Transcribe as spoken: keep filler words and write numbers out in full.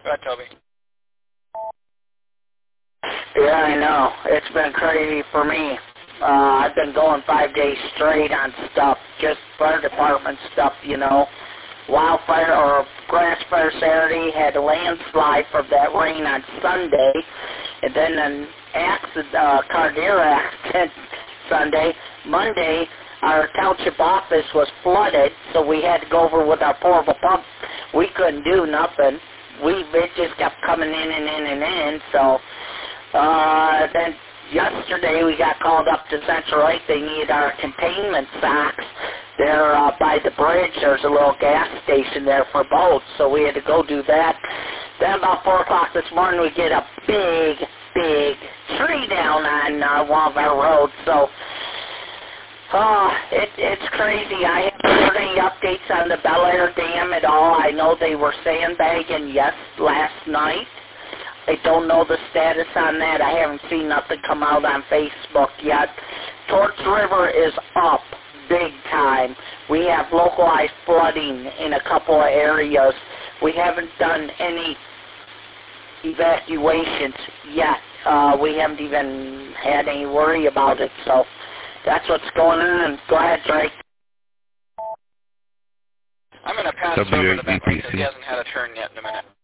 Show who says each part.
Speaker 1: Go ahead, Toby.
Speaker 2: Yeah, I know. It's been crazy for me. Uh, I've been going five days straight on stuff, just fire department stuff, you know. Wildfire or grass fire Saturday, had a landslide from that rain on Sunday, and then an accident, uh, car deer accident Sunday. Monday, our township office was flooded, so we had to go over with our portable pump. We couldn't do nothing. We it just kept coming in and in and in. So uh, then yesterday we got called up to Central Lake. They need our containment socks. They're uh, by the bridge. There's a little gas station there for boats, so we had to go do that. Then about four o'clock this morning, we get a big, big tree down on uh, one of our roads. So, oh, it, it's crazy. I haven't heard any updates on the Bel Air Dam at all. I know they were sandbagging yes last night. I don't know the status on that. I haven't seen nothing come out on Facebook yet. Torch River is up big time. We have localized flooding in a couple of areas. We haven't done any evacuations yet. Uh, we haven't even had any worry about it. So that's what's going on. Go ahead, Drake.
Speaker 1: I'm going to pass over to Ben because he hasn't had a turn yet in a minute.